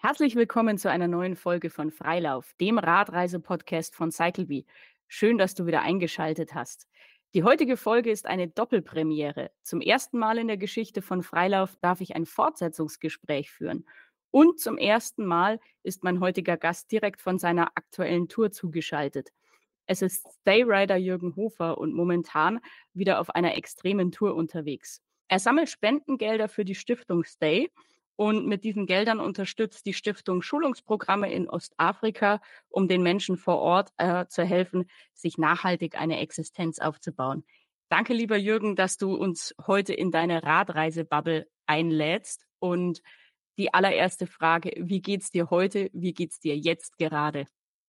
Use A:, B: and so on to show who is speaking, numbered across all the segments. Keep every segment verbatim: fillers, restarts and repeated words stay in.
A: Herzlich willkommen zu einer neuen Folge von Freilauf, dem Radreise-Podcast von Cyclebee. Schön, dass du wieder eingeschaltet hast. Die heutige Folge ist eine Doppelpremiere. Zum ersten Mal in der Geschichte von Freilauf darf ich ein Fortsetzungsgespräch führen. Und zum ersten Mal ist mein heutiger Gast direkt von seiner aktuellen Tour zugeschaltet. Es ist Stayrider Jürgen Hofer und momentan wieder auf einer extremen Tour unterwegs. Er sammelt Spendengelder für die Stiftung Stay und mit diesen Geldern unterstützt die Stiftung Schulungsprogramme in Ostafrika, um den Menschen vor Ort äh, zu helfen, sich nachhaltig eine Existenz aufzubauen. Danke, lieber Jürgen, dass du uns heute in deine Radreisebubble einlädst. Und die allererste Frage: Wie geht's dir heute? Wie geht's dir jetzt gerade?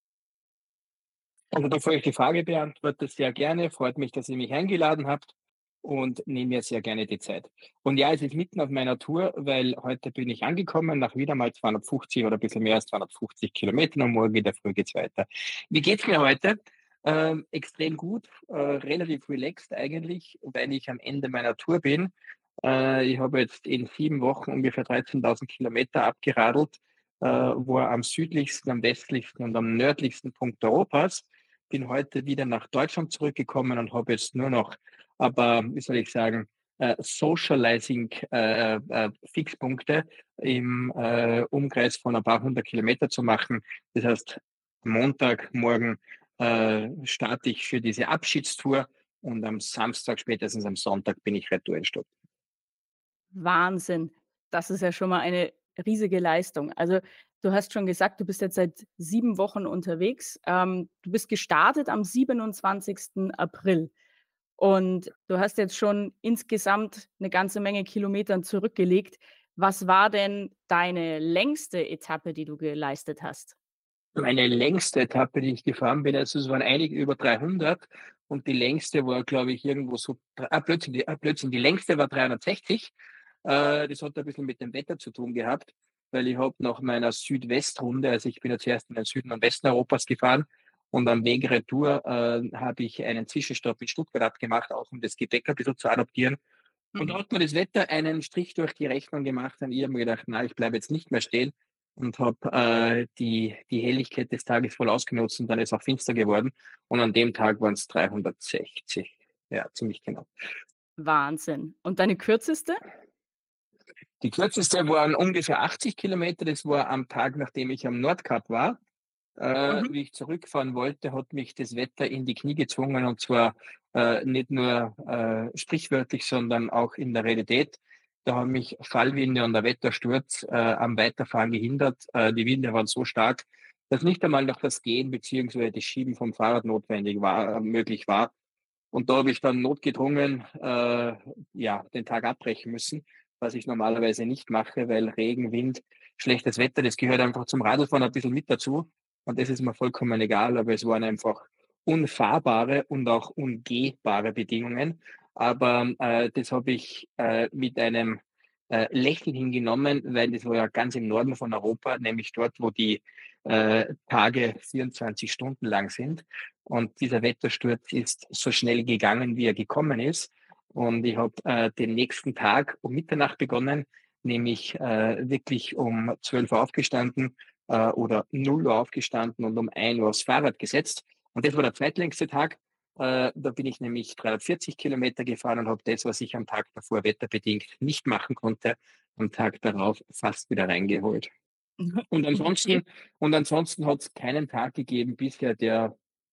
B: Also bevor ich die Frage beantworte, sehr gerne. Freut mich, dass ihr mich eingeladen habt und nehme mir sehr gerne die Zeit. Und ja, es ist mitten auf meiner Tour, weil heute bin ich angekommen nach wieder mal zweihundertfünfzig oder ein bisschen mehr als zweihundertfünfzig Kilometern und morgen in der Früh geht's weiter. Wie geht's mir heute? Ähm, extrem gut, äh, relativ relaxed eigentlich, weil ich am Ende meiner Tour bin. Äh, ich habe jetzt in sieben Wochen ungefähr dreizehntausend Kilometer abgeradelt, äh, war am südlichsten, am westlichsten und am nördlichsten Punkt Europas. Bin heute wieder nach Deutschland zurückgekommen und habe jetzt nur noch, aber wie soll ich sagen, äh, Socializing äh, äh, Fixpunkte im äh, Umkreis von ein paar hundert Kilometer zu machen. Das heißt, Montagmorgen äh, starte ich für diese Abschiedstour und am Samstag, spätestens am Sonntag, bin ich retour in Stuttgart.
A: Wahnsinn. Das ist ja schon mal eine riesige Leistung. Also, du hast schon gesagt, du bist jetzt seit sieben Wochen unterwegs. Ähm, du bist gestartet am siebenundzwanzigsten April und du hast jetzt schon insgesamt eine ganze Menge Kilometern zurückgelegt. Was war denn deine längste Etappe, die du geleistet hast?
B: Meine längste Etappe, die ich gefahren bin, also es waren einige über dreihundert und die längste war, glaube ich, irgendwo so, ah, Blödsinn, die, ah, Blödsinn, die längste war dreihundertsechzig. Äh, das hat ein bisschen mit dem Wetter zu tun gehabt, weil ich habe nach meiner Südwestrunde, also ich bin ja zuerst in den Süden und Westen Europas gefahren und am Weg retour äh, habe ich einen Zwischenstopp in Stuttgart abgemacht, auch um das Gepäck ein bisschen zu adaptieren. Und da
A: Mhm.
B: hat mir das Wetter einen Strich durch die Rechnung gemacht und ich habe mir gedacht, na, ich bleibe jetzt nicht mehr stehen und habe äh, die, die Helligkeit des Tages voll ausgenutzt und dann ist auch finster geworden. Und an dem Tag waren es dreihundertsechzig. Ja, ziemlich genau.
A: Wahnsinn. Und deine kürzeste?
B: Die kürzeste waren ungefähr achtzig Kilometer. Das war am Tag, nachdem ich am Nordkap war. Äh,
A: Mhm.
B: wie ich zurückfahren wollte, hat mich das Wetter in die Knie gezwungen und zwar äh, nicht nur äh, sprichwörtlich, sondern auch in der Realität. Da haben mich Fallwinde und der Wettersturz äh, am Weiterfahren gehindert. Äh, die Winde waren so stark, dass nicht einmal noch das Gehen beziehungsweise das Schieben vom Fahrrad notwendig war, äh, möglich war. Und da habe ich dann notgedrungen äh, ja, den Tag abbrechen müssen, was ich normalerweise nicht mache, weil Regen, Wind, schlechtes Wetter, das gehört einfach zum Radlfahren ein bisschen mit dazu. Und das ist mir vollkommen egal, aber es waren einfach unfahrbare und auch umgehbare Bedingungen. Aber äh, das habe ich äh, mit einem äh, Lächeln hingenommen, weil das war ja ganz im Norden von Europa, nämlich dort, wo die äh, Tage vierundzwanzig Stunden lang sind. Und dieser Wettersturz ist so schnell gegangen, wie er gekommen ist. Und ich habe äh, den nächsten Tag um Mitternacht begonnen, nämlich äh, wirklich um zwölf Uhr aufgestanden äh, oder null Uhr aufgestanden und um ein Uhr aufs Fahrrad gesetzt. Und das war der zweitlängste Tag. Äh, da bin ich nämlich dreihundertvierzig Kilometer gefahren und habe das, was ich am Tag davor wetterbedingt nicht machen konnte, am Tag darauf fast wieder reingeholt. Und
A: Okay.
B: ansonsten, und ansonsten hat es keinen Tag gegeben bisher, der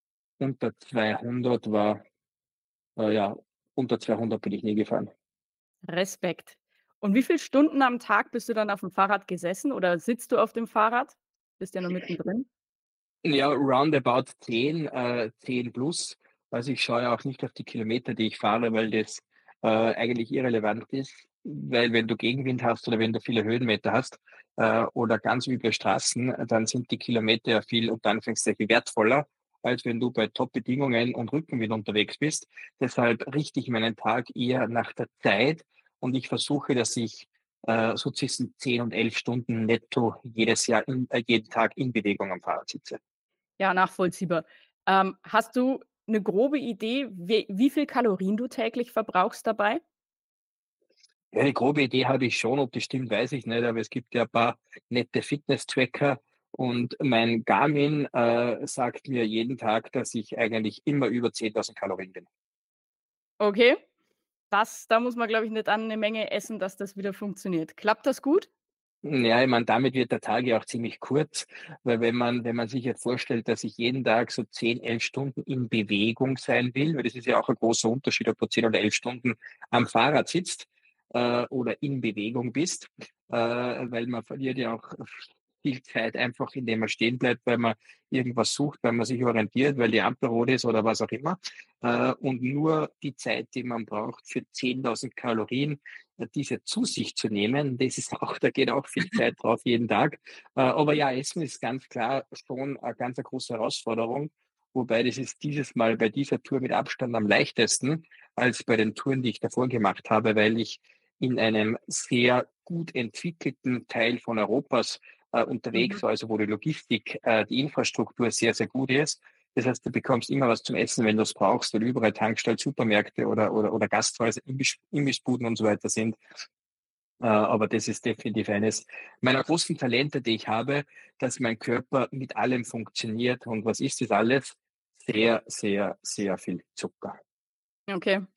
B: unter zweihundert war. Äh, ja, unter zweihundert bin ich nie gefahren.
A: Respekt. Und wie viel Stunden am Tag bist du dann auf dem Fahrrad gesessen oder sitzt du auf dem Fahrrad? Bist ja noch mittendrin.
B: Ja, roundabout zehn, äh, zehn plus. Also ich schaue ja auch nicht auf die Kilometer, die ich fahre, weil das äh, eigentlich irrelevant ist. Weil wenn du Gegenwind hast oder wenn du viele Höhenmeter hast äh, oder ganz üble Straßen, dann sind die Kilometer ja viel unter Anführungszeichen wertvoller, als wenn du bei Top-Bedingungen und Rückenwind unterwegs bist. Deshalb richte ich meinen Tag eher nach der Zeit und ich versuche, dass ich äh, so zwischen zehn und elf Stunden netto jedes Jahr, in, äh, jeden Tag in Bewegung am Fahrrad sitze.
A: Ja, nachvollziehbar. Ähm, hast du eine grobe Idee, wie wie viel Kalorien du täglich verbrauchst dabei?
B: Ja, die grobe Idee habe ich schon, ob das stimmt, weiß ich nicht, aber es gibt ja ein paar nette Fitness-Tracker und mein Garmin äh, sagt mir jeden Tag, dass ich eigentlich immer über zehntausend Kalorien bin.
A: Okay, das da muss man, glaube ich, nicht an 'ne Menge essen, dass das wieder funktioniert. Klappt das gut?
B: Ja, ich meine, damit wird der Tag ja auch ziemlich kurz, weil wenn man wenn man sich jetzt vorstellt, dass ich jeden Tag so zehn, elf Stunden in Bewegung sein will, weil das ist ja auch ein großer Unterschied, ob du zehn oder elf Stunden am Fahrrad sitzt, äh, oder in Bewegung bist, äh, weil man verliert ja auch viel Zeit einfach, indem man stehen bleibt, weil man irgendwas sucht, weil man sich orientiert, weil die Ampel rot ist oder was auch immer. Äh, und nur die Zeit, die man braucht für zehntausend Kalorien, äh, diese zu sich zu nehmen, das ist auch, da geht auch viel Zeit drauf jeden Tag. Äh, aber ja, Essen ist ganz klar schon eine ganz eine große Herausforderung. Wobei das ist dieses Mal bei dieser Tour mit Abstand am leichtesten als bei den Touren, die ich davor gemacht habe, weil ich in einem sehr gut entwickelten Teil von Europas äh,
A: Mhm.
B: unterwegs war, also wo die Logistik, äh, die Infrastruktur sehr, sehr gut ist. Das heißt, du bekommst immer was zum Essen, wenn du es brauchst, weil überall Tankstellen, Supermärkte oder, oder, oder Gasthäuser, Imbiss, Imbissbuden und so weiter sind. Äh, aber das ist definitiv eines meiner großen Talente, die ich habe, dass mein Körper mit allem funktioniert. Und was ist das alles? Sehr, sehr, sehr viel Zucker.
A: Okay.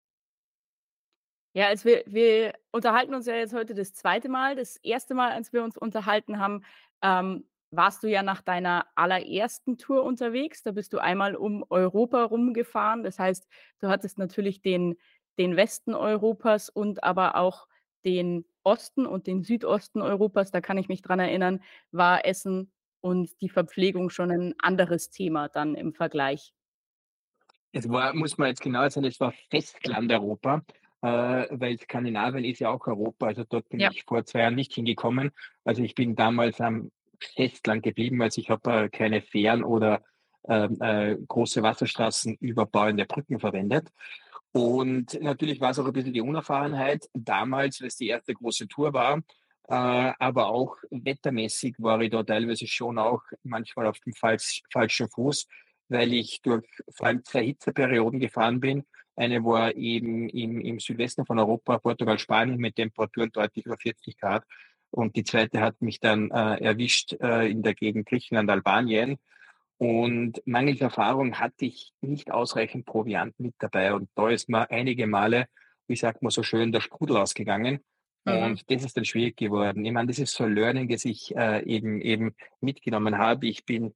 A: Ja, also wir wir unterhalten uns ja jetzt heute das zweite Mal. Das erste Mal, als wir uns unterhalten haben, ähm, warst du ja nach deiner allerersten Tour unterwegs. Da bist du einmal um Europa rumgefahren. Das heißt, du hattest natürlich den den Westen Europas und aber auch den Osten und den Südosten Europas. Da kann ich mich dran erinnern, war Essen und die Verpflegung schon ein anderes Thema dann im Vergleich.
B: Es war, muss man jetzt genau sagen, es war Festlandeuropa, äh, weil Skandinavien ist ja auch Europa. Also dort bin
A: Ja.
B: ich vor zwei Jahren nicht hingekommen. Also ich bin damals am Festland geblieben, also ich habe äh, keine Fähren oder ähm, äh, große Wasserstraßen über bauende Brücken verwendet. Und natürlich war es auch ein bisschen die Unerfahrenheit damals, weil es die erste große Tour war. Äh, aber auch wettermäßig war ich da teilweise schon auch manchmal auf dem falsch, falschen Fuß, weil ich durch vor allem zwei Hitzeperioden gefahren bin. Eine war eben im, im Südwesten von Europa, Portugal, Spanien mit Temperaturen deutlich über vierzig Grad. Und die zweite hat mich dann äh, erwischt äh, in der Gegend Griechenland, Albanien. Und mangels Erfahrung hatte ich nicht ausreichend Proviant mit dabei. Und da ist mir einige Male, wie sagt man so schön, der Sprudel ausgegangen.
A: Mhm.
B: Und das ist dann schwierig geworden. Ich meine, das ist so ein Learning, das ich äh, eben eben mitgenommen habe. Ich bin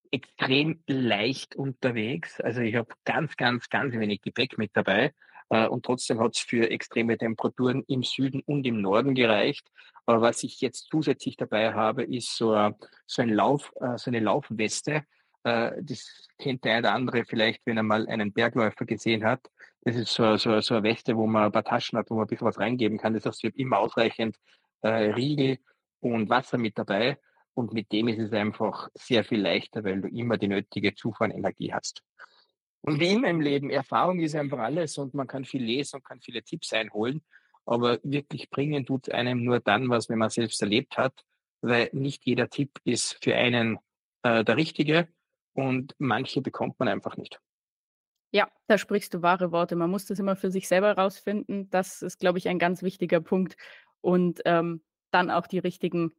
B: extrem leicht unterwegs. Also ich habe ganz, ganz, ganz wenig Gepäck mit dabei. Äh, und trotzdem hat es für extreme Temperaturen im Süden und im Norden gereicht. Aber was ich jetzt zusätzlich dabei habe, ist so, ein- so ein Lauf, äh, so eine Laufweste. Äh, das kennt der eine oder andere vielleicht, wenn er mal einen Bergläufer gesehen hat. Das ist so, so, so eine Weste, wo man ein paar Taschen hat, wo man ein bisschen was reingeben kann. Das heißt, ich habe immer ausreichend äh, Riegel und Wasser mit dabei. Und mit dem ist es einfach sehr viel leichter, weil du immer die nötige Zufuhr an Energie hast. Und wie immer im Leben, Erfahrung ist einfach alles und man kann viel lesen und kann viele Tipps einholen. Aber wirklich bringen tut einem nur dann was, wenn man selbst erlebt hat, weil nicht jeder Tipp ist für einen äh, der richtige und manche bekommt man einfach nicht.
A: Ja, da sprichst du wahre Worte. Man muss das immer für sich selber rausfinden. Das ist, glaube ich, ein ganz wichtiger Punkt und, ähm, dann auch die richtigen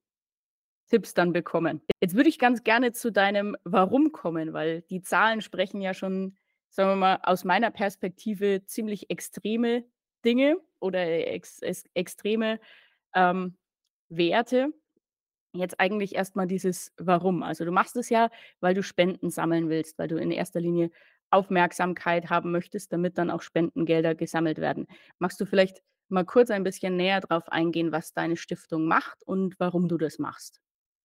A: Tipps dann bekommen. Jetzt würde ich ganz gerne zu deinem Warum kommen, weil die Zahlen sprechen ja schon, sagen wir mal, aus meiner Perspektive ziemlich extreme Dinge oder ex ex extreme, ähm, Werte. Jetzt eigentlich erst mal dieses Warum. Also, du machst es ja, weil du Spenden sammeln willst, weil du in erster Linie Aufmerksamkeit haben möchtest, damit dann auch Spendengelder gesammelt werden. Magst du vielleicht mal kurz ein bisschen näher drauf eingehen, was deine Stiftung macht und warum du das machst?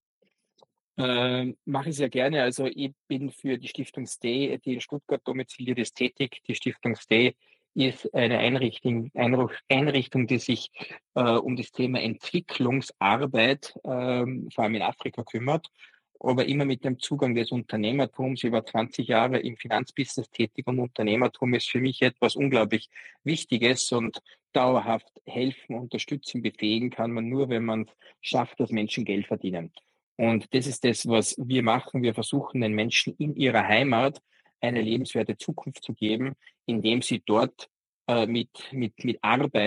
B: Ähm, mache ich sehr gerne. Also ich bin für die Stiftung Stay, die in Stuttgart domiziliert ist, tätig. Die Stiftung Stay ist eine Einrichtung, Einrich- Einrichtung, die sich äh, um das Thema Entwicklungsarbeit, ähm, vor allem in Afrika, kümmert, aber immer mit dem Zugang des Unternehmertums. Ich war zwanzig Jahre im Finanzbusiness tätig und Unternehmertum ist für mich etwas unglaublich Wichtiges und dauerhaft helfen, unterstützen, befähigen kann man nur, wenn man schafft, dass Menschen Geld verdienen. Und das ist das, was wir machen. Wir versuchen den Menschen in ihrer Heimat eine lebenswerte Zukunft zu geben, indem sie dort äh, mit, mit, mit Arbeit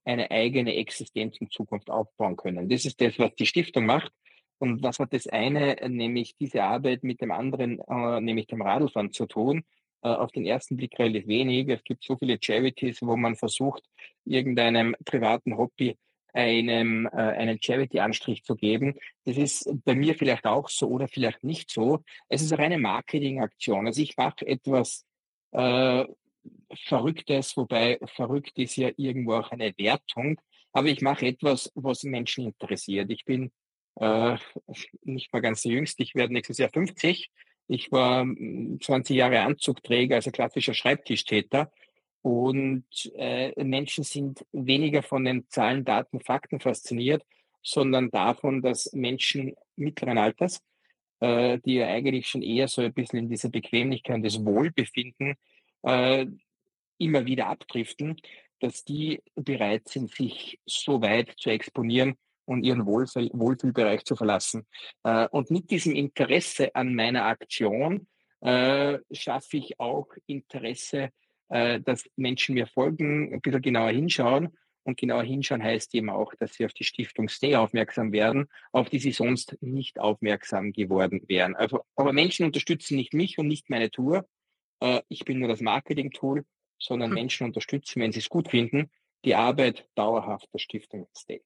B: eine eigene Existenz in Zukunft aufbauen können. Das ist das, was die Stiftung macht. Und was hat das eine, nämlich diese Arbeit mit dem anderen, äh, nämlich dem Radlfahren zu tun? Äh, auf den ersten Blick relativ wenig. Es gibt so viele Charities, wo man versucht, irgendeinem privaten Hobby einem, äh, einen Charity-Anstrich zu geben. Das ist bei mir vielleicht auch so oder vielleicht nicht so. Es ist auch eine Marketingaktion. Also ich mache etwas äh, Verrücktes, wobei verrückt ist ja irgendwo auch eine Wertung, aber ich mache etwas, was Menschen interessiert. Ich bin äh, nicht mal ganz der Jüngste, ich werde nächstes Jahr fünfzig. Ich war mm, zwanzig Jahre Anzugträger, also klassischer Schreibtischtäter. Und äh, Menschen sind weniger von den Zahlen, Daten, Fakten fasziniert, sondern davon, dass Menschen mittleren Alters, äh, die ja eigentlich schon eher so ein bisschen in dieser Bequemlichkeit des Wohlbefinden äh, immer wieder abdriften, dass die bereit sind, sich so weit zu exponieren und ihren Wohlfühl Wohlfühlbereich zu verlassen. Äh, und mit diesem Interesse an meiner Aktion äh, schaffe ich auch Interesse, äh, dass Menschen mir folgen, ein bisschen genauer hinschauen. Und genauer hinschauen heißt eben auch, dass sie auf die Stiftung Stay aufmerksam werden, auf die sie sonst nicht aufmerksam geworden wären. Also, aber Menschen unterstützen nicht mich und nicht meine Tour. Äh, ich bin nur das Marketing-Tool, sondern
A: Hm.
B: Menschen unterstützen, wenn sie es gut finden, die Arbeit dauerhaft der Stiftung Stay.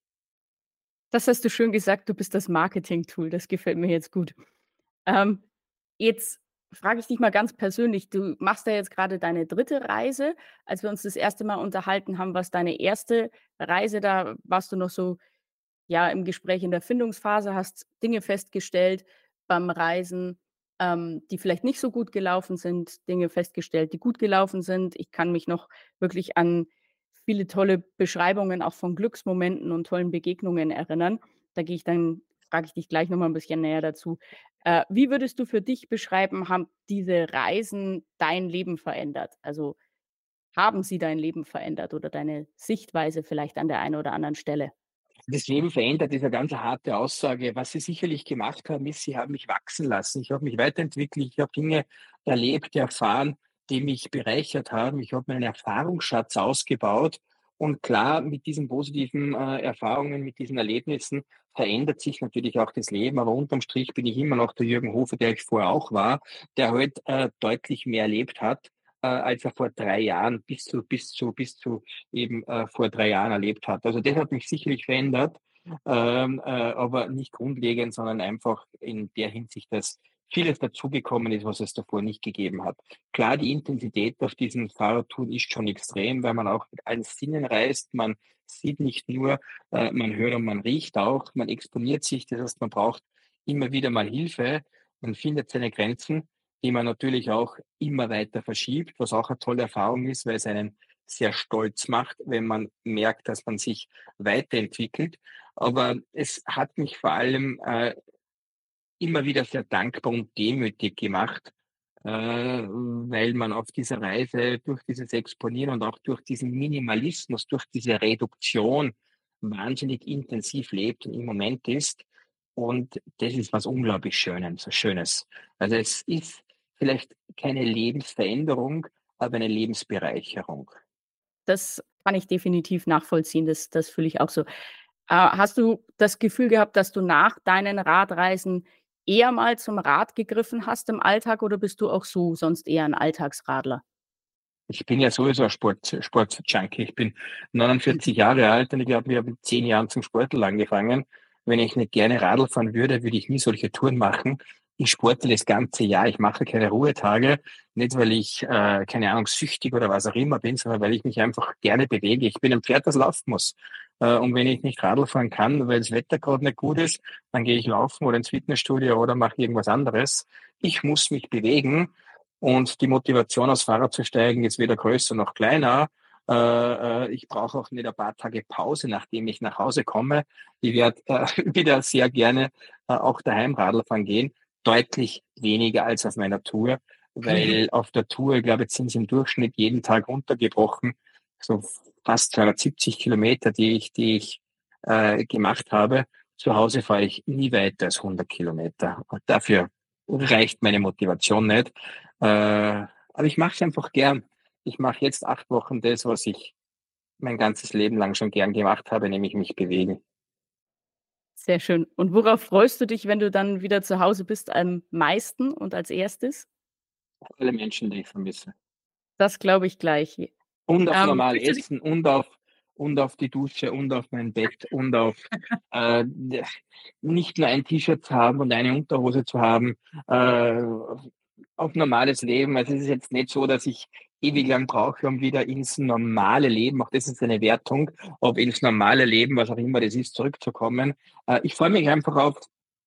A: Das hast du schön gesagt, du bist das Marketing-Tool, das gefällt mir jetzt gut. Ähm, jetzt frage ich dich mal ganz persönlich, du machst ja jetzt gerade deine dritte Reise. Als wir uns das erste Mal unterhalten haben, war's deine erste Reise, da warst du noch so, ja, im Gespräch in der Findungsphase, hast Dinge festgestellt beim Reisen, ähm, die vielleicht nicht so gut gelaufen sind, Dinge festgestellt, die gut gelaufen sind. Ich kann mich noch wirklich an viele tolle Beschreibungen auch von Glücksmomenten und tollen Begegnungen erinnern. Da gehe ich dann frage ich dich gleich noch mal 'n bisschen näher dazu. Äh, wie würdest du für dich beschreiben, haben diese Reisen dein Leben verändert? Also, haben sie dein Leben verändert oder deine Sichtweise vielleicht an der einen oder anderen Stelle?
B: Das Leben verändert ist eine ganz harte Aussage. Was sie sicherlich gemacht haben, ist, sie haben mich wachsen lassen. Ich habe mich weiterentwickelt, ich habe Dinge erlebt, erfahren, die mich bereichert haben. Ich habe meinen Erfahrungsschatz ausgebaut. Und klar, mit diesen positiven äh, Erfahrungen, mit diesen Erlebnissen verändert sich natürlich auch das Leben. Aber unterm Strich bin ich immer noch der Jürgen Hofer, der ich vorher auch war, der heute äh, deutlich mehr erlebt hat, äh, als er vor drei Jahren bis zu, bis zu, bis zu eben äh, vor drei Jahren erlebt hat. Also das hat mich sicherlich verändert, ähm, äh, aber nicht grundlegend, sondern einfach in der Hinsicht, dass vieles dazugekommen ist, was es davor nicht gegeben hat. Klar, die Intensität auf diesen Fahrradtouren ist schon extrem, weil man auch mit allen Sinnen reist. Man sieht nicht nur, äh, man hört und man riecht auch, man exponiert sich. Das heißt, man braucht immer wieder mal Hilfe. Man findet seine Grenzen, die man natürlich auch immer weiter verschiebt, was auch eine tolle Erfahrung ist, weil es einen sehr stolz macht, wenn man merkt, dass man sich weiterentwickelt. Aber es hat mich vor allem äh, immer wieder sehr dankbar und demütig gemacht, äh, weil man auf dieser Reise durch dieses Exponieren und auch durch diesen Minimalismus, durch diese Reduktion wahnsinnig intensiv lebt und im Moment ist. Und das ist was unglaublich Schönes, Schönes. Also es ist vielleicht keine Lebensveränderung, aber eine Lebensbereicherung.
A: Das kann ich definitiv nachvollziehen, das das fühle ich auch so. Äh, hast du das Gefühl gehabt, dass du nach deinen Radreisen eher mal zum Rad gegriffen hast im Alltag oder bist du auch so sonst eher 'n Alltagsradler?
B: Ich bin ja sowieso ein Sport Sport-Junkie. Ich bin neunundvierzig Jahre alt und ich glaube, ich habe mit zehn Jahren zum Sporteln angefangen. Wenn ich nicht gerne Radl fahren würde, würde ich nie solche Touren machen. Ich sportle das ganze Jahr. Ich mache keine Ruhetage, nicht weil ich, äh, keine Ahnung, süchtig oder was auch immer bin, sondern weil ich mich einfach gerne bewege. Ich bin ein Pferd, das laufen muss. Äh, und wenn ich nicht Radl fahren kann, weil das Wetter gerade nicht gut ist, dann gehe ich laufen oder ins Fitnessstudio oder mache irgendwas anderes. Ich muss mich bewegen. Und die Motivation, aufs Fahrrad zu steigen, ist weder größer noch kleiner. Äh, äh, ich brauche auch nicht ein paar Tage Pause, nachdem ich nach Hause komme. Ich werde äh, wieder sehr gerne äh, auch daheim Radl fahren gehen. Deutlich weniger als auf meiner Tour, weil auf der Tour, ich glaube, jetzt sind es im Durchschnitt jeden Tag runtergebrochen, so fast zweihundertsiebzig Kilometer, die ich, die ich äh, gemacht habe. Zu Hause fahre ich nie weiter als hundert Kilometer. Und dafür reicht meine Motivation nicht. Äh, aber ich mache es einfach gern. Ich mache jetzt acht Wochen das, was ich mein ganzes Leben lang schon gern gemacht habe, nämlich mich bewegen.
A: Sehr schön. Und worauf freust du dich, wenn du dann wieder zu Hause bist, am meisten und als Erstes?
B: Alle Menschen, die ich vermisse.
A: Das glaube ich gleich.
B: Und auf
A: Ähm,
B: normal
A: fühlst du dich
B: Essen und auf und auf die Dusche und auf mein Bett und auf äh, nicht nur ein T-Shirt zu haben und eine Unterhose zu haben, äh, auf normales Leben. Also es ist jetzt nicht so, dass ich ewig lang brauche, um wieder ins normale Leben, auch das ist eine Wertung, ob ins normale Leben, was auch immer das ist, zurückzukommen. Äh, ich freue mich einfach auf,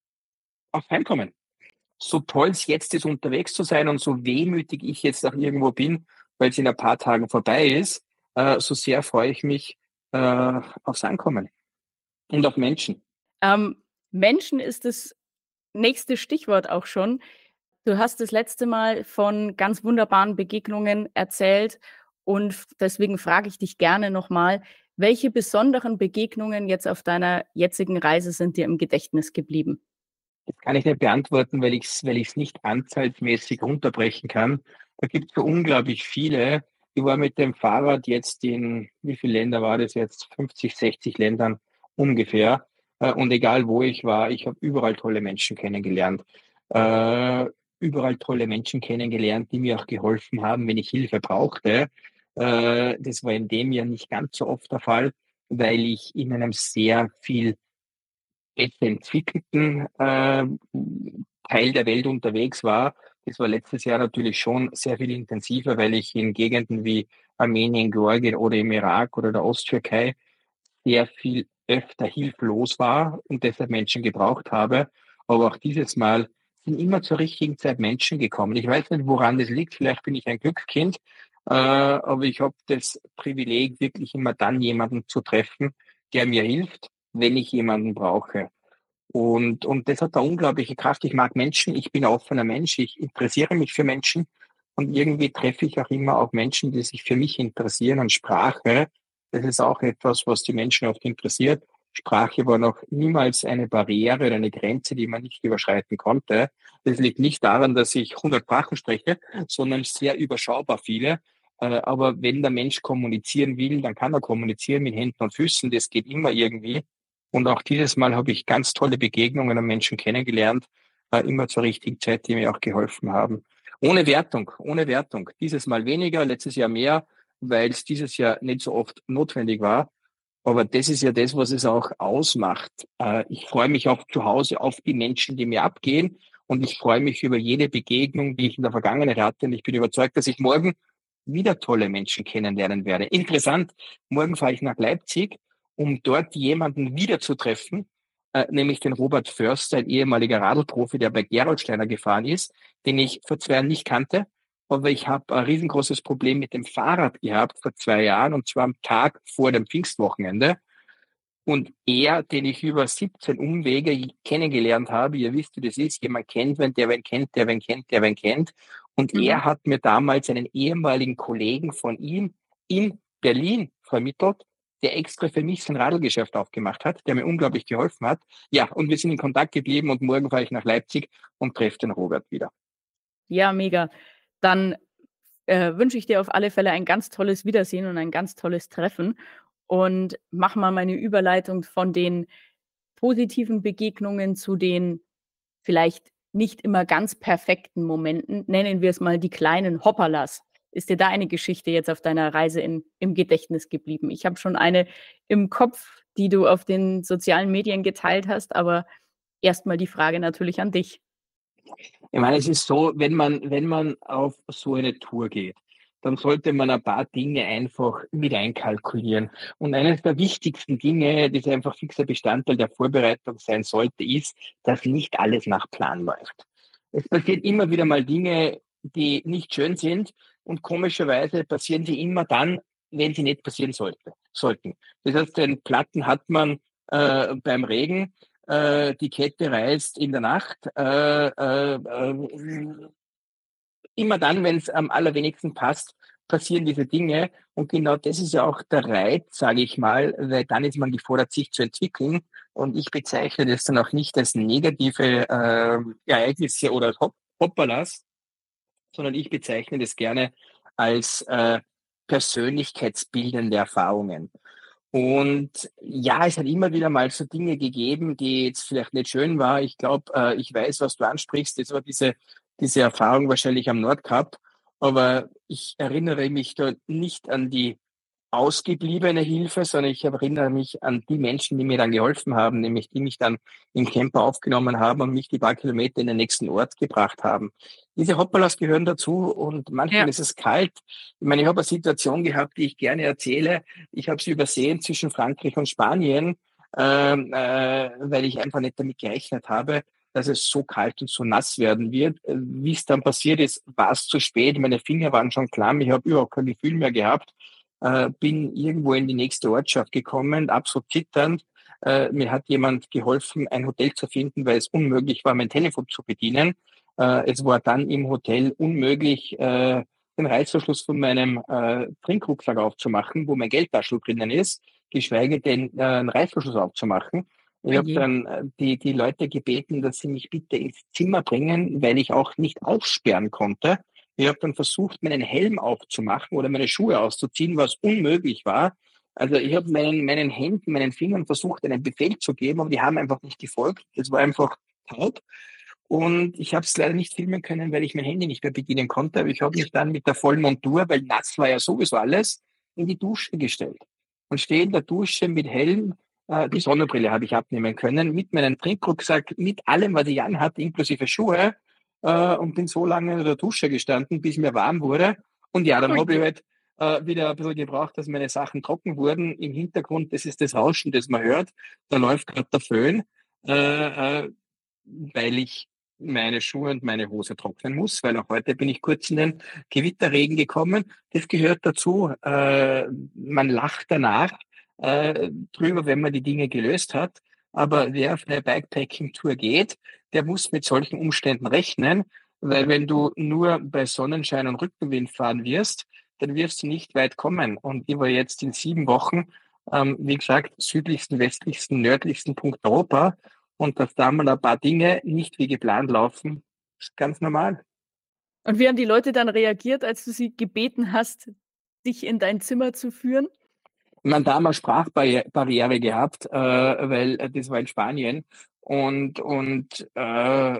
B: auf Heimkommen. So toll es jetzt ist, unterwegs zu sein und so wehmütig ich jetzt auch irgendwo bin, weil es in ein paar Tagen vorbei ist, äh, so sehr freue ich mich äh, aufs Ankommen und auf Menschen.
A: ähm, Menschen ist das nächste Stichwort auch schon. Du hast das letzte Mal von ganz wunderbaren Begegnungen erzählt und f deswegen frage ich dich gerne noch mal, welche besonderen Begegnungen jetzt auf deiner jetzigen Reise sind dir im Gedächtnis geblieben?
B: Das kann ich nicht beantworten, weil ich es weil ich's nicht anzahlsmäßig runterbrechen kann. Da gibt es so unglaublich viele. Ich war mit dem Fahrrad jetzt in, wie viele Länder war das jetzt? fünfzig, sechzig Ländern ungefähr. Äh, Und egal wo ich war, ich habe überall tolle Menschen kennengelernt. Äh, Überall tolle Menschen kennengelernt, die mir auch geholfen haben, wenn ich Hilfe brauchte. Äh, das war in dem Jahr nicht ganz so oft der Fall, weil ich in einem sehr viel besser entwickelten äh, Teil der Welt unterwegs war. Das war letztes Jahr natürlich schon sehr viel intensiver, weil ich in Gegenden wie Armenien, Georgien oder im Irak oder der Osttürkei sehr viel öfter hilflos war und deshalb Menschen gebraucht habe. Aber auch dieses Mal sind immer zur richtigen Zeit Menschen gekommen. Ich weiß nicht, woran das liegt. Vielleicht bin ich ein Glückskind, äh, aber ich habe das Privileg, wirklich immer dann jemanden zu treffen, der mir hilft, wenn ich jemanden brauche. Und, und das hat eine unglaubliche Kraft. Ich mag Menschen, ich bin ein offener Mensch, ich interessiere mich für Menschen und irgendwie treffe ich auch immer auch Menschen, die sich für mich interessieren. Und Sprache, das ist auch etwas, was die Menschen oft interessiert. Sprache war noch niemals eine Barriere oder eine Grenze, die man nicht überschreiten konnte. Das liegt nicht daran, dass ich hundert Sprachen spreche, sondern sehr überschaubar viele. Äh, Aber wenn der Mensch kommunizieren will, dann kann er kommunizieren mit Händen und Füßen. Das geht immer irgendwie. Und auch dieses Mal habe ich ganz tolle Begegnungen und Menschen kennengelernt, äh, immer zur richtigen Zeit, die mir auch geholfen haben. Ohne Wertung, ohne Wertung. Dieses Mal weniger, letztes Jahr mehr, weil es dieses Jahr nicht so oft notwendig war. Aber das ist ja das, was es auch ausmacht. Äh, ich freue mich auch zu Hause auf die Menschen, die mir abgehen. Und ich freue mich über jede Begegnung, die ich in der Vergangenheit hatte. Und ich bin überzeugt, dass ich morgen wieder tolle Menschen kennenlernen werde. Interessant, morgen fahre ich nach Leipzig, um dort jemanden wiederzutreffen, äh, nämlich den Robert Förster, ein ehemaliger Radlprofi, der bei Gerolsteiner gefahren ist, den ich vor zwei Jahren nicht kannte. Aber ich habe ein riesengroßes Problem mit dem Fahrrad gehabt vor zwei Jahren, und zwar am Tag vor dem Pfingstwochenende. Und er, den ich über siebzehn Umwege kennengelernt habe, ihr wisst, wie das ist, jemand kennt wen, der wen kennt, der wen kennt, der wen kennt. Und
A: Mhm.
B: er hat mir damals einen ehemaligen Kollegen von ihm in Berlin vermittelt, der extra für mich sein Radlgeschäft aufgemacht hat, der mir unglaublich geholfen hat. Ja, und wir sind in Kontakt geblieben und morgen fahre ich nach Leipzig und treffe den Robert wieder.
A: Ja, mega. Dann, äh, wünsche ich dir auf alle Fälle ein ganz tolles Wiedersehen und ein ganz tolles Treffen und mach mal meine Überleitung von den positiven Begegnungen zu den vielleicht nicht immer ganz perfekten Momenten, nennen wir es mal die kleinen Hopperlas. Ist dir da eine Geschichte jetzt auf deiner Reise in im Gedächtnis geblieben? Ich habe schon eine im Kopf, die du auf den sozialen Medien geteilt hast, aber erst mal die Frage natürlich an dich.
B: Ich meine, es ist so, wenn man, wenn man auf so eine Tour geht, dann sollte man ein paar Dinge einfach mit einkalkulieren. Und eines der wichtigsten Dinge, das einfach fixer Bestandteil der Vorbereitung sein sollte, ist, dass nicht alles nach Plan läuft. Es passiert immer wieder mal Dinge, die nicht schön sind, und komischerweise passieren sie immer dann, wenn sie nicht passieren sollte, sollten. Das heißt, den Platten hat man äh, beim Regen, äh, die Kette reißt in der Nacht. Äh, äh, äh, immer dann, wenn es am allerwenigsten passt, passieren diese Dinge. Und genau das ist ja auch der Reiz, sage ich mal, weil dann ist man gefordert, sich zu entwickeln. Und ich bezeichne das dann auch nicht als negative äh, Ereignisse oder Hop Hoppalas, sondern ich bezeichne das gerne als äh, persönlichkeitsbildende Erfahrungen. Und ja, es hat immer wieder mal so Dinge gegeben, die jetzt vielleicht nicht schön war. Ich glaube, äh, ich weiß, was du ansprichst. Das war diese, diese Erfahrung wahrscheinlich am Nordkap. Aber ich erinnere mich da nicht an die ausgebliebene Hilfe, sondern ich erinnere mich an die Menschen, die mir dann geholfen haben, nämlich die mich dann im Camper aufgenommen haben und mich die paar Kilometer in den nächsten Ort gebracht haben. Diese Hoppalas gehören dazu und manchmal
A: Ja.
B: ist es kalt. Ich meine, ich habe eine Situation gehabt, die ich gerne erzähle. Ich habe sie übersehen zwischen Frankreich und Spanien, ähm, äh, weil ich einfach nicht damit gerechnet habe, dass es so kalt und so nass werden wird. Äh, Wie es dann passiert ist, war es zu spät. Meine Finger waren schon klamm. Ich habe überhaupt kein Gefühl mehr gehabt. Äh, bin irgendwo in die nächste Ortschaft gekommen, absolut zitternd. Äh, mir hat jemand geholfen, ein Hotel zu finden, weil es unmöglich war, mein Telefon zu bedienen. Äh, es war dann im Hotel unmöglich, äh, den Reißverschluss von meinem äh, Trinkrucksack aufzumachen, wo mein Geldtaschel drinnen ist, geschweige denn äh, einen Reißverschluss aufzumachen. Ich habe
A: Oje.
B: dann äh, die, die Leute gebeten, dass sie mich bitte ins Zimmer bringen, weil ich auch nicht aufsperren konnte. Ich habe dann versucht, meinen Helm aufzumachen oder meine Schuhe auszuziehen, was unmöglich war. Also ich habe meinen, meinen Händen, meinen Fingern versucht, einen Befehl zu geben, aber die haben einfach nicht gefolgt. Es war einfach taub. Und ich habe es leider nicht filmen können, weil ich mein Handy nicht mehr bedienen konnte. Aber ich habe mich dann mit der vollen Montur, weil nass war ja sowieso alles, in die Dusche gestellt. Und stehe in der Dusche mit Helm, äh, die Sonnenbrille habe ich abnehmen können, mit meinem Trinkrucksack, mit allem, was ich anhatte, inklusive Schuhe, äh, und bin so lange in der Dusche gestanden, bis mir warm wurde. Und ja, dann habe ich
A: Oje.
B: halt äh, wieder ein bisschen gebraucht, dass meine Sachen trocken wurden. Im Hintergrund, das ist das Rauschen, das man hört. Da läuft gerade der Föhn, äh, äh, weil ich meine Schuhe und meine Hose trocknen muss, weil auch heute bin ich kurz in den Gewitterregen gekommen. Das gehört dazu. Äh, man lacht danach äh, drüber, wenn man die Dinge gelöst hat. Aber wer auf eine Bikepacking-Tour geht, der muss mit solchen Umständen rechnen, weil wenn du nur bei Sonnenschein und Rückenwind fahren wirst, dann wirst du nicht weit kommen. Und ich war jetzt in sieben Wochen, ähm, wie gesagt, südlichsten, westlichsten, nördlichsten Punkt Europa. Und dass da mal ein paar Dinge nicht wie geplant laufen, ist ganz normal.
A: Und wie haben die Leute dann reagiert, als du sie gebeten hast, dich in dein Zimmer zu führen?
B: Man da mal Sprachbarriere gehabt, äh, weil äh, das war in Spanien und und äh,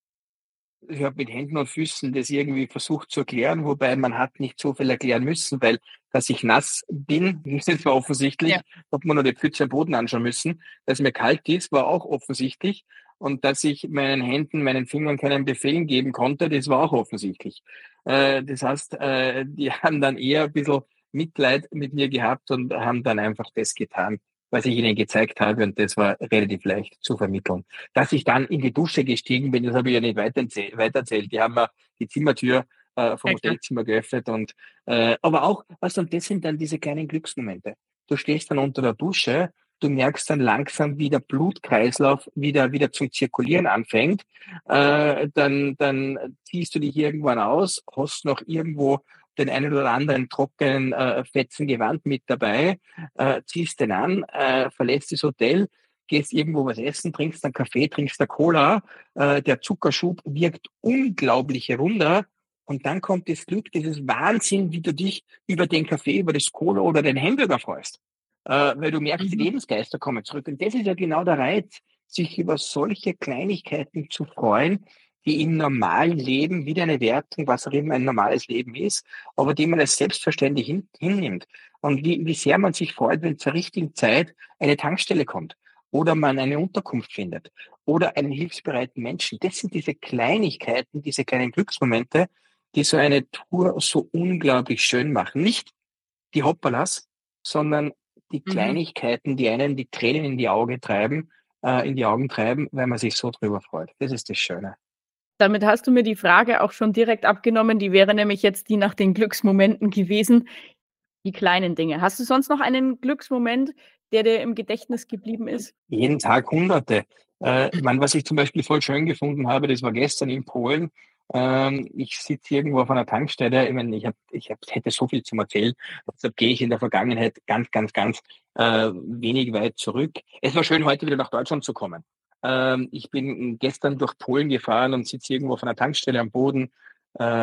B: ich habe mit Händen und Füßen das irgendwie versucht zu erklären, wobei man hat nicht so viel erklären müssen, weil dass ich nass bin, das war offensichtlich.
A: Ja.
B: Hat man nur die Pfütze am Boden anschauen müssen. Dass mir kalt ist, war auch offensichtlich. Und dass ich meinen Händen, meinen Fingern keinen Befehlen geben konnte, das war auch offensichtlich. Äh, das heißt, äh, die haben dann eher ein bisschen Mitleid mit mir gehabt und haben dann einfach das getan, was ich ihnen gezeigt habe. Und das war relativ leicht zu vermitteln. Dass ich dann in die Dusche gestiegen bin, das habe ich ja nicht weitererzählt. weitererzählt. Die haben mir die Zimmertür äh, vom
A: Ja, klar.
B: Hotelzimmer geöffnet. Und äh, aber auch, was und das sind dann diese kleinen Glücksmomente. Du stehst dann unter der Dusche, du merkst dann langsam, wie der Blutkreislauf wieder wieder zum Zirkulieren anfängt. Äh, dann dann ziehst du dich irgendwann aus, hast noch irgendwo den einen oder anderen trockenen äh, fetzen Gewand mit dabei, äh, ziehst den an, äh, verlässt das Hotel, gehst irgendwo was essen, trinkst einen Kaffee, trinkst eine Cola, äh, der Zuckerschub wirkt unglaubliche Wunder und dann kommt das Glück, dieses Wahnsinn, wie du dich über den Kaffee, über das Cola oder den Hamburger freust, äh, weil du merkst, die
A: Mhm.
B: Lebensgeister kommen zurück und das ist ja genau der Reiz, sich über solche Kleinigkeiten zu freuen, die im normalen Leben wieder eine Wertung, was auch immer ein normales Leben ist, aber die man als selbstverständlich hin, hinnimmt. Und wie, wie sehr man sich freut, wenn zur richtigen Zeit eine Tankstelle kommt oder man eine Unterkunft findet oder einen hilfsbereiten Menschen. Das sind diese Kleinigkeiten, diese kleinen Glücksmomente, die so eine Tour so unglaublich schön machen. Nicht die Hoppalas, sondern die
A: Mhm.
B: Kleinigkeiten, die einen die Tränen in die Augen treiben, äh, in die Augen treiben, weil man sich so drüber freut. Das ist das Schöne.
A: Damit hast du mir die Frage auch schon direkt abgenommen. Die wäre nämlich jetzt die nach den Glücksmomenten gewesen, die kleinen Dinge. Hast du sonst noch einen Glücksmoment, der dir im Gedächtnis geblieben ist?
B: Jeden Tag Hunderte. Äh, ich meine, was ich zum Beispiel voll schön gefunden habe, das war gestern in Polen. Ähm, ich sitze irgendwo auf einer Tankstelle. Ich meine, ich, hab, ich hab, hätte so viel zum Erzählen. Deshalb gehe ich in der Vergangenheit ganz, ganz, ganz äh, wenig weit zurück. Es war schön, heute wieder nach Deutschland zu kommen. Ähm, ich bin gestern durch Polen gefahren und sitze irgendwo auf einer Tankstelle am Boden. Äh,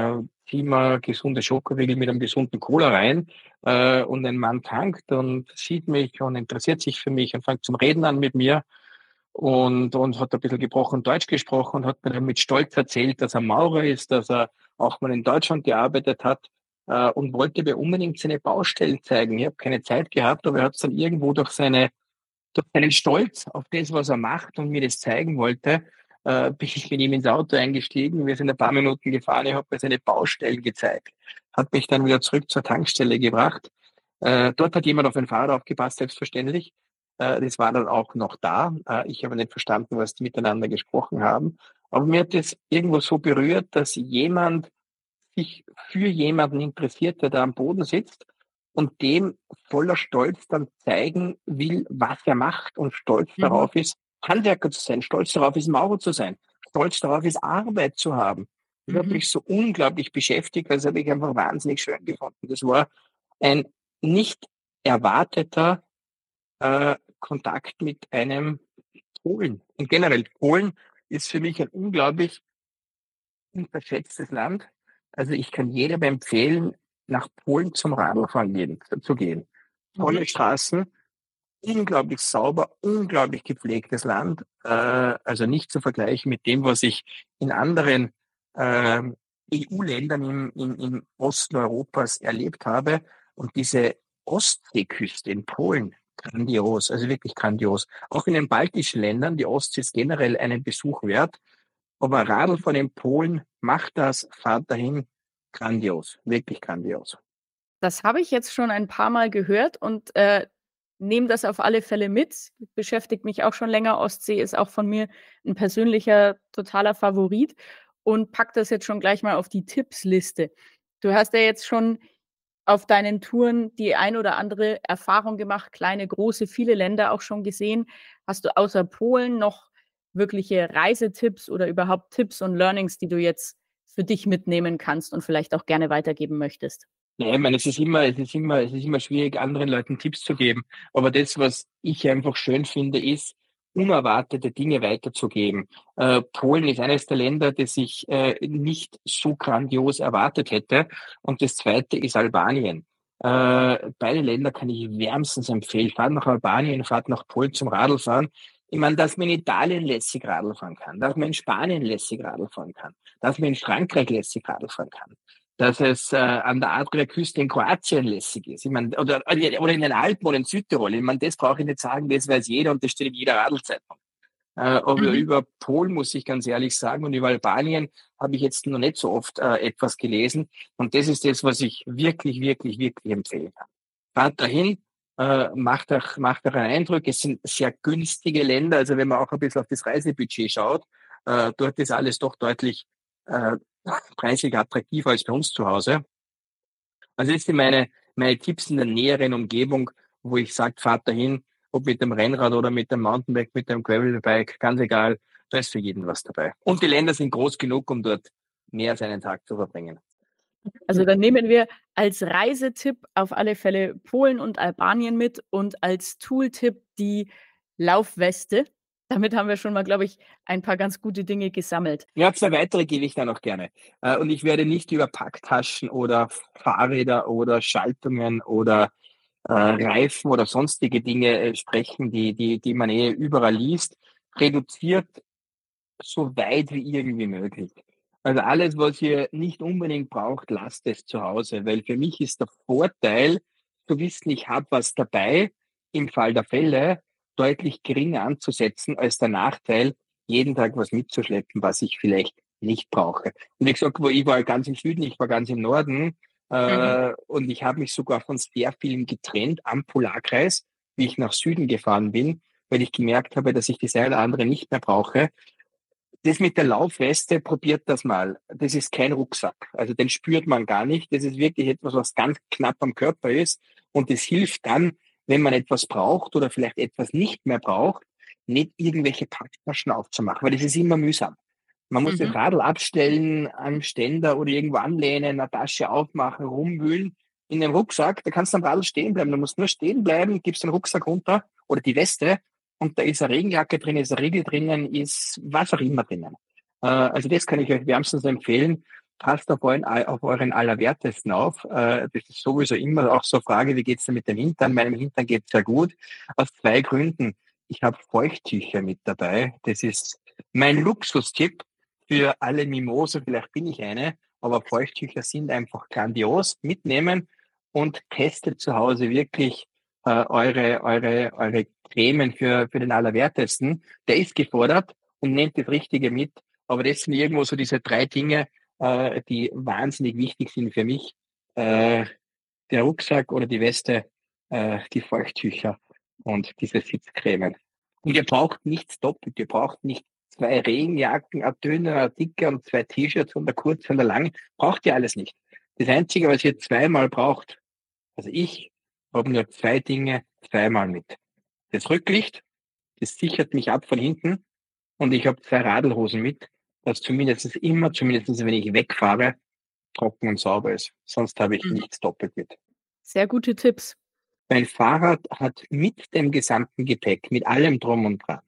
B: ziehe mir gesunde Schokoriegel mit einem gesunden Cola rein äh, und ein Mann tankt und sieht mich und interessiert sich für mich und fängt zum Reden an mit mir und, und hat ein bisschen gebrochen Deutsch gesprochen und hat mir dann mit Stolz erzählt, dass er Maurer ist, dass er auch mal in Deutschland gearbeitet hat äh, und wollte mir unbedingt seine Baustellen zeigen. Ich habe keine Zeit gehabt, aber er hat es dann irgendwo durch seine durch seinen Stolz auf das, was er macht und mir das zeigen wollte, äh, bin ich mit ihm ins Auto eingestiegen. Wir sind ein paar Minuten gefahren. Ich habe mir seine Baustellen gezeigt, hat mich dann wieder zurück zur Tankstelle gebracht. Äh, dort hat jemand auf ein Fahrrad aufgepasst, selbstverständlich. Äh, das war dann auch noch da. Äh, ich habe nicht verstanden, was die miteinander gesprochen haben. Aber mir hat das irgendwo so berührt, dass jemand sich für jemanden interessiert, der da am Boden sitzt und dem voller Stolz dann zeigen will, was er macht und stolz
A: Mhm.
B: darauf ist, Handwerker zu sein, stolz darauf ist, Maurer zu sein, stolz darauf ist, Arbeit zu haben. Das hat
A: Mhm.
B: mich so unglaublich beschäftigt, das habe ich einfach wahnsinnig schön gefunden. Das war ein nicht erwarteter äh, Kontakt mit einem Polen. Und generell, Polen ist für mich ein unglaublich unterschätztes Land. Also ich kann jedem empfehlen, nach Polen zum Radlfahren gehen, zu gehen.
A: Mhm.
B: Tolle Straßen, unglaublich sauber, unglaublich gepflegtes Land. Äh, also nicht zu vergleichen mit dem, was ich in anderen ähm, E U-Ländern im, im, im Osten Europas erlebt habe. Und diese Ostseeküste in Polen, grandios, also wirklich grandios. Auch in den baltischen Ländern, die Ostsee ist generell einen Besuch wert. Aber Radl von den Polen, macht das, fahrt dahin, grandios, wirklich grandios.
A: Das habe ich jetzt schon ein paar Mal gehört und, äh, nehme das auf alle Fälle mit. Beschäftigt mich auch schon länger. Ostsee ist auch von mir ein persönlicher totaler Favorit und pack das jetzt schon gleich mal auf die Tippsliste. Du hast ja jetzt schon auf deinen Touren die ein oder andere Erfahrung gemacht, kleine, große, viele Länder auch schon gesehen. Hast du außer Polen noch wirkliche Reisetipps oder überhaupt Tipps und Learnings, die du jetzt für dich mitnehmen kannst und vielleicht auch gerne weitergeben möchtest?
B: Ja, ich meine, es ist immer, es ist immer, es ist immer schwierig, anderen Leuten Tipps zu geben. Aber das, was ich einfach schön finde, ist, unerwartete Dinge weiterzugeben. Äh, Polen ist eines der Länder, das ich äh, nicht so grandios erwartet hätte. Und das zweite ist Albanien. Äh, beide Länder kann ich wärmstens empfehlen. Fahrt nach Albanien, fahrt nach Polen zum Radlfahren. Ich meine, dass man in Italien lässig Radl fahren kann, dass man in Spanien lässig Radl fahren kann, dass man in Frankreich lässig Radl fahren kann, dass es äh, an der Adriaküste in Kroatien lässig ist. Ich meine, oder, oder in den Alpen oder in Südtirol. Ich meine, das brauche ich nicht sagen, das weiß jeder und das steht in jeder Radlzeitung. Äh, aber
A: Mhm.
B: über Polen muss ich ganz ehrlich sagen und über Albanien habe ich jetzt noch nicht so oft äh, etwas gelesen. Und das ist das, was ich wirklich, wirklich, wirklich empfehlen kann. Fahrt dahin, äh, macht auch, macht auch einen Eindruck. Es sind sehr günstige Länder. Also wenn man auch ein bisschen auf das Reisebudget schaut, äh, dort ist alles doch deutlich äh, preislich attraktiver als bei uns zu Hause. Also das sind meine, meine Tipps in der näheren Umgebung, wo ich sage, fahrt dahin, ob mit dem Rennrad oder mit dem Mountainbike, mit dem Gravelbike, ganz egal, da ist für jeden was dabei. Und die Länder sind groß genug, um dort mehr als einen Tag zu verbringen.
A: Also, dann nehmen wir als Reisetipp auf alle Fälle Polen und Albanien mit und als Tooltip die Laufweste. Damit haben wir schon mal, glaube ich, ein paar ganz gute Dinge gesammelt.
B: Ja, zwei weitere gebe ich dann auch gerne. Äh, Und ich werde nicht über Packtaschen oder Fahrräder oder Schaltungen oder äh, Reifen oder sonstige Dinge äh, sprechen, die, die, die man eh überall liest. Reduziert so weit wie irgendwie möglich. Also alles, was ihr nicht unbedingt braucht, lasst es zu Hause, weil für mich ist der Vorteil, zu wissen, ich habe was dabei, im Fall der Fälle deutlich geringer anzusetzen als der Nachteil, jeden Tag was mitzuschleppen, was ich vielleicht nicht brauche. Und ich sag, wo ich war ganz im Süden, ich war ganz im Norden
A: Mhm.
B: äh, und ich habe mich sogar von sehr vielen getrennt am Polarkreis, wie ich nach Süden gefahren bin, weil ich gemerkt habe, dass ich das eine oder andere nicht mehr brauche. Das mit der Laufweste, probiert das mal. Das ist kein Rucksack. Also den spürt man gar nicht. Das ist wirklich etwas, was ganz knapp am Körper ist. Und es hilft dann, wenn man etwas braucht oder vielleicht etwas nicht mehr braucht, nicht irgendwelche Packtaschen aufzumachen, weil das ist immer mühsam. Man muss das
A: Mhm.
B: Radl abstellen, am Ständer oder irgendwo anlehnen, eine Tasche aufmachen, rumwühlen. In dem Rucksack, da kannst du am Radl stehen bleiben. Du musst nur stehen bleiben, gibst den Rucksack runter oder die Weste und da ist eine Regenjacke drin, ist ein Riegel drinnen, ist was auch immer drinnen. Äh, also das kann ich euch wärmstens empfehlen. passt auf euren, auf euren Allerwertesten auf. Äh, das ist sowieso immer auch so eine Frage, wie geht's denn mit dem Hintern? Meinem Hintern geht's sehr gut. Aus zwei Gründen. Ich habe Feuchttücher mit dabei. Das ist mein Luxustipp für alle Mimosen. Vielleicht bin ich eine, aber Feuchttücher sind einfach grandios. Mitnehmen und testet zu Hause wirklich äh, eure, eure, eure Cremen für, für den Allerwertesten. Der ist gefordert und nehmt das Richtige mit. Aber das sind irgendwo so diese drei Dinge, äh, die wahnsinnig wichtig sind für mich. Äh, der Rucksack oder die Weste, äh, die Feuchttücher und diese Sitzcremen. Und ihr braucht nichts doppelt. Ihr braucht nicht zwei Regenjacken, eine dünne, eine dicke und zwei T-Shirts und eine kurze und eine lange. Braucht ihr alles nicht. Das Einzige, was ihr zweimal braucht, also ich habe nur zwei Dinge zweimal mit. Das Rücklicht, das sichert mich ab von hinten und ich habe zwei Radlhosen mit, dass zumindest immer, zumindest wenn ich wegfahre, trocken und sauber ist. Sonst habe ich
A: Mhm.
B: nichts doppelt mit.
A: Sehr gute Tipps.
B: Mein Fahrrad hat mit dem gesamten Gepäck, mit allem drum und dran,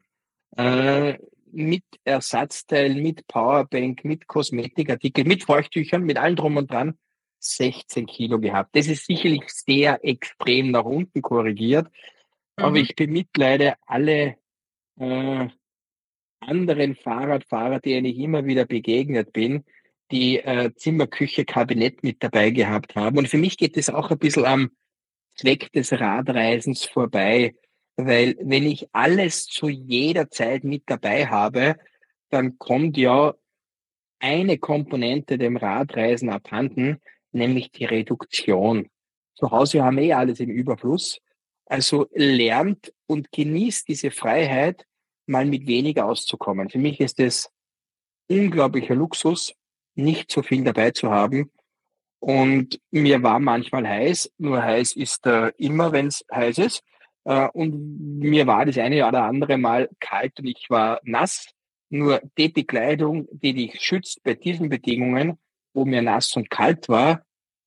B: äh, mit Ersatzteil, mit Powerbank, mit Kosmetikartikel, mit Feuchttüchern, mit allem drum und dran, sechzehn Kilo gehabt. Das ist sicherlich sehr extrem nach unten korrigiert, aber
A: Mhm.
B: ich bemitleide alle äh, anderen Fahrradfahrer, denen ich immer wieder begegnet bin, die äh, Zimmer, Küche, Kabinett mit dabei gehabt haben. Und für mich geht es auch ein bisschen am Zweck des Radreisens vorbei, weil wenn ich alles zu jeder Zeit mit dabei habe, dann kommt ja eine Komponente dem Radreisen abhanden, nämlich die Reduktion. Zu Hause haben wir eh alles im Überfluss. Also lernt und genießt diese Freiheit, mal mit weniger auszukommen. Für mich ist es unglaublicher Luxus, nicht so viel dabei zu haben. Und mir war manchmal heiß, nur heiß ist äh, immer, wenn es heiß ist. Äh, und mir war das eine oder andere Mal kalt und ich war nass. Nur die Bekleidung, die dich schützt bei diesen Bedingungen, wo mir nass und kalt war,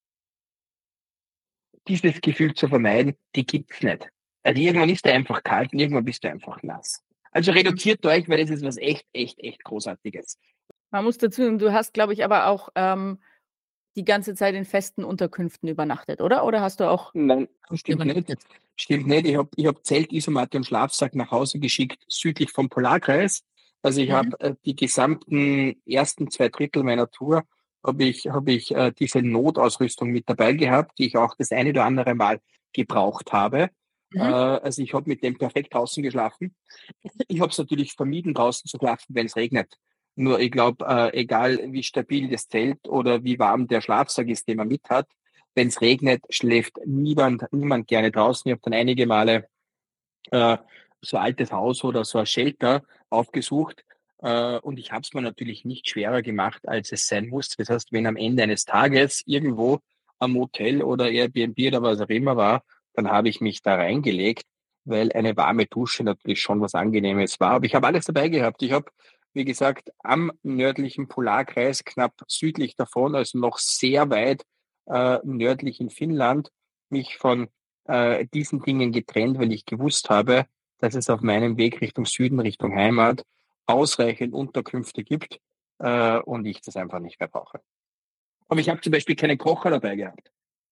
B: dieses Gefühl zu vermeiden, die gibt's nicht. Also irgendwann ist er einfach kalt und irgendwann bist du einfach nass. Also reduziert euch, weil das ist was echt, echt, echt Großartiges.
A: Man muss dazu, du hast, glaube ich, aber auch ähm, die ganze Zeit in festen Unterkünften übernachtet, oder? Oder hast du auch
B: Nein, stimmt nicht.
A: gemietet?
B: Stimmt nicht. Ich habe ich hab Zelt, Isomatte und Schlafsack nach Hause geschickt, südlich vom Polarkreis. Also ich
A: Mhm.
B: habe äh, die gesamten ersten zwei Drittel meiner Tour habe ich, hab ich äh, diese Notausrüstung mit dabei gehabt, die ich auch das eine oder andere Mal gebraucht habe. Äh,
A: Mhm.
B: also ich habe mit dem perfekt draußen geschlafen. Ich habe es natürlich vermieden, draußen zu schlafen, wenn es regnet. Nur ich glaube, äh, egal wie stabil das Zelt oder wie warm der Schlafsack ist, den man mit hat, wenn es regnet, schläft niemand, niemand gerne draußen. Ich habe dann einige Male äh, so ein altes Haus oder so ein Shelter aufgesucht. Äh, und ich habe es mir natürlich nicht schwerer gemacht, als es sein muss. Das heißt, wenn am Ende eines Tages irgendwo am Motel oder Airbnb oder was auch immer war, dann habe ich mich da reingelegt, weil eine warme Dusche natürlich schon was Angenehmes war. Aber ich habe alles dabei gehabt. Ich habe, wie gesagt, am nördlichen Polarkreis, knapp südlich davon, also noch sehr weit äh, nördlich in Finnland, mich von äh, diesen Dingen getrennt, weil ich gewusst habe, dass es auf meinem Weg Richtung Süden, Richtung Heimat ausreichend Unterkünfte gibt äh, und ich das einfach nicht mehr brauche. Aber ich habe zum Beispiel keinen Kocher dabei gehabt.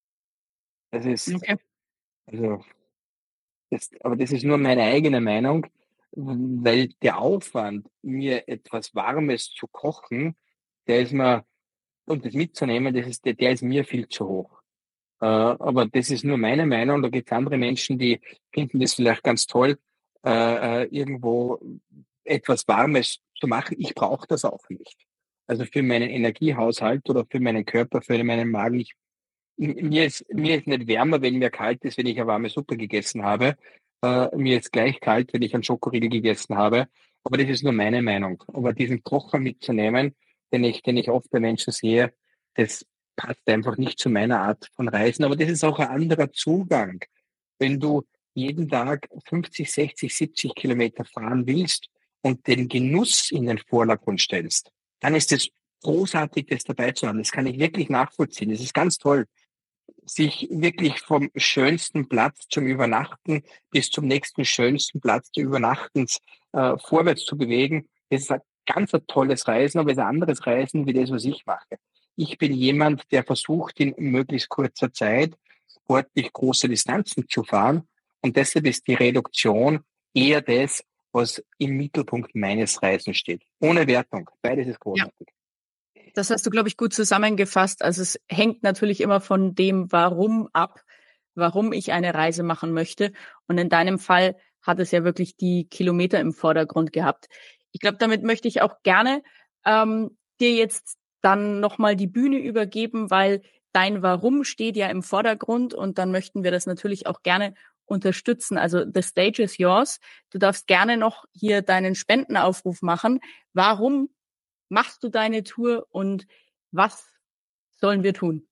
B: Das ist,
A: Okay.
B: also, das, aber das ist nur meine eigene Meinung, weil der Aufwand, mir etwas Warmes zu kochen, der ist mir, und das mitzunehmen, das ist, der, der ist mir viel zu hoch. Äh, aber das ist nur meine Meinung. Da gibt es andere Menschen, die finden das vielleicht ganz toll, äh, äh, irgendwo etwas Warmes zu machen. Ich brauche das auch nicht. Also für meinen Energiehaushalt oder für meinen Körper, für meinen Magen. Ich, mir ist, mir ist nicht wärmer, wenn mir kalt ist, wenn ich eine warme Suppe gegessen habe. Äh, mir ist gleich kalt, wenn ich einen Schokoriegel gegessen habe. Aber das ist nur meine Meinung. Aber diesen Kocher mitzunehmen, den ich, den ich oft bei Menschen sehe, das passt einfach nicht zu meiner Art von Reisen. Aber das ist auch ein anderer Zugang. Wenn du jeden Tag fünfzig, sechzig, siebzig Kilometer fahren willst und den Genuss in den Vordergrund stellst, dann ist es großartig, das dabei zu haben. Das kann ich wirklich nachvollziehen. Das ist ganz toll, sich wirklich vom schönsten Platz zum Übernachten bis zum nächsten schönsten Platz des Übernachtens äh, vorwärts zu bewegen. Das ist ein ganz ein tolles Reisen, aber es ist ein anderes Reisen wie das, was ich mache. ich bin jemand, der versucht, in möglichst kurzer Zeit sportlich große Distanzen zu fahren. Und deshalb ist die Reduktion eher das, was im Mittelpunkt meines Reisens steht. Ohne Wertung. Beides ist
A: Ja.
B: großartig.
A: Das hast du, glaube ich, gut zusammengefasst. Also es hängt natürlich immer von dem Warum ab, warum ich eine Reise machen möchte. Und in deinem Fall hat es ja wirklich die Kilometer im Vordergrund gehabt. Ich glaube, damit möchte ich auch gerne ähm, dir jetzt dann nochmal die Bühne übergeben, weil dein Warum steht ja im Vordergrund und dann möchten wir das natürlich auch gerne unterstützen. Also the stage is yours. Du darfst gerne noch hier deinen Spendenaufruf machen. Warum machst du deine Tour und was sollen wir tun?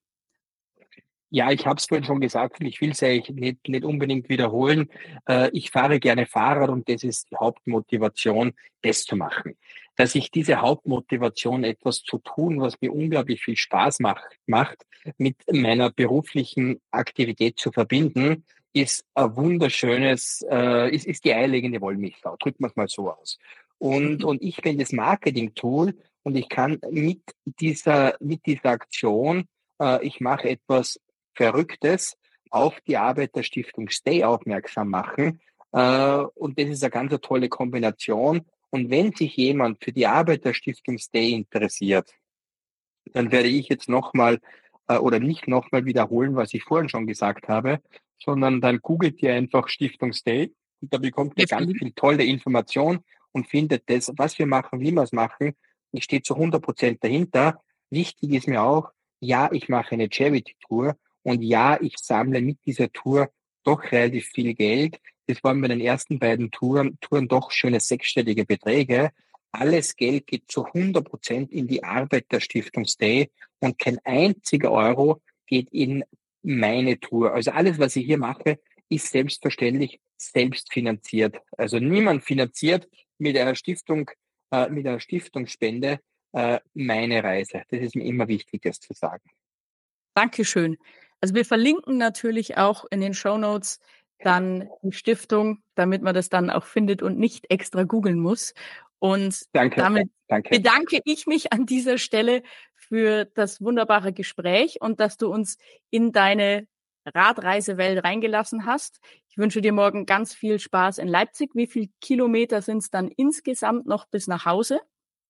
B: Ja, ich habe es vorhin schon gesagt und ich will es eigentlich nicht, nicht unbedingt wiederholen. Äh, ich fahre gerne Fahrrad und das ist die Hauptmotivation, das zu machen. Dass ich diese Hauptmotivation, etwas zu tun, was mir unglaublich viel Spaß macht, macht mit meiner beruflichen Aktivität zu verbinden, ist ein wunderschönes, äh, ist, ist die eierlegende Wollmilchsau. Drücken wir es mal so aus. Und, und ich bin das Marketing-Tool und ich kann mit dieser, mit dieser Aktion, äh, ich mache etwas Verrücktes auf die Arbeit der Stiftung Stay aufmerksam machen. Äh, und das ist eine ganz tolle Kombination. Und wenn sich jemand für die Arbeit der Stiftung Stay interessiert, dann werde ich jetzt nochmal äh, oder nicht nochmal wiederholen, was ich vorhin schon gesagt habe, sondern dann googelt ihr einfach Stiftung Stay und da bekommt ihr ganz viel tolle Information und findet das, was wir machen, wie wir es machen. Ich stehe zu hundert Prozent dahinter. Wichtig ist mir auch, ja, ich mache eine Charity-Tour und ja, ich sammle mit dieser Tour doch relativ viel Geld. Das waren bei den ersten beiden Touren, Touren doch schöne sechsstellige Beträge. Alles Geld geht zu hundert Prozent in die Arbeit der Stiftung Stay und kein einziger Euro geht in meine Tour. Also alles, was ich hier mache, ist selbstverständlich selbst finanziert. Also niemand finanziert mit einer Stiftung, äh, mit einer Stiftungsspende äh, meine Reise. Das ist mir immer wichtig, das zu sagen.
A: Dankeschön. Also wir verlinken natürlich auch in den Shownotes dann die Stiftung, damit man das dann auch findet und nicht extra googeln muss. Und
B: Danke,
A: damit
B: danke.
A: bedanke ich mich an dieser Stelle für das wunderbare Gespräch und dass du uns in deine Radreisewelt reingelassen hast. Ich wünsche dir morgen ganz viel Spaß in Leipzig. Wie viele Kilometer sind es dann insgesamt noch bis nach Hause?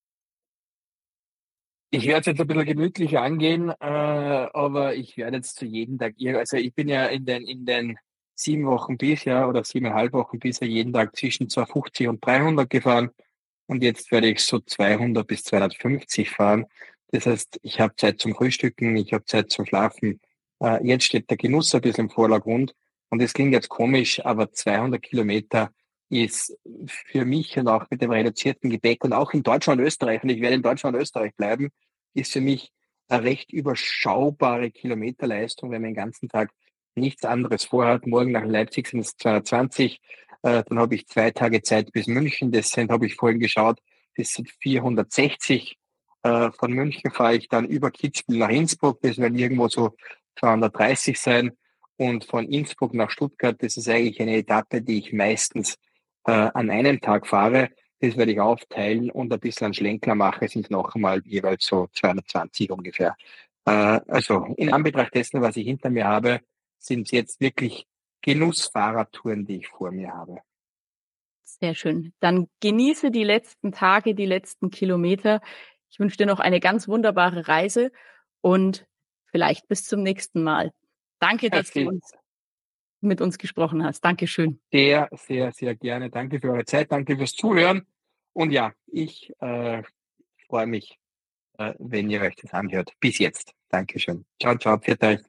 B: Ich werde es jetzt ein bisschen gemütlicher angehen, äh, aber ich werde jetzt zu jedem Tag, also ich bin ja in den, in den sieben Wochen bisher oder siebeneinhalb Wochen bisher jeden Tag zwischen zweihundertfünfzig und dreihundert gefahren und jetzt werde ich so zweihundert bis zweihundertfünfzig fahren. Das heißt, ich habe Zeit zum Frühstücken, ich habe Zeit zum Schlafen. Äh, jetzt steht der Genuss ein bisschen im Vordergrund und es klingt jetzt komisch, aber zweihundert Kilometer ist für mich und auch mit dem reduzierten Gepäck und auch in Deutschland und Österreich, und ich werde in Deutschland und Österreich bleiben, ist für mich eine recht überschaubare Kilometerleistung, wenn man den ganzen Tag nichts anderes vorhat. Morgen nach Leipzig sind es zweihundertzwanzig, äh, dann habe ich zwei Tage Zeit bis München, das sind, habe ich vorhin geschaut, das sind vierhundertsechzig. Äh, von München fahre ich dann über Kitzbühel nach Innsbruck, das werden irgendwo so zweihundertdreißig sein. Und von Innsbruck nach Stuttgart, das ist eigentlich eine Etappe, die ich meistens äh, an einem Tag fahre. Das werde ich aufteilen und ein bisschen einen Schlenkler mache, sind noch einmal jeweils so zweihundertzwanzig ungefähr. Äh, also in Anbetracht dessen, was ich hinter mir habe, sind es jetzt wirklich Genussfahrradtouren, die ich vor mir habe.
A: Sehr schön. Dann genieße die letzten Tage, die letzten Kilometer. Ich wünsche dir noch eine ganz wunderbare Reise und vielleicht bis zum nächsten Mal. Danke, dass du uns mit uns gesprochen hast. Dankeschön.
B: Sehr, sehr, sehr gerne. Danke für eure Zeit. Danke fürs Zuhören. Und ja, ich äh, freue mich, äh, wenn ihr euch das anhört. Bis jetzt. Dankeschön. Ciao, ciao. Pfiat euch.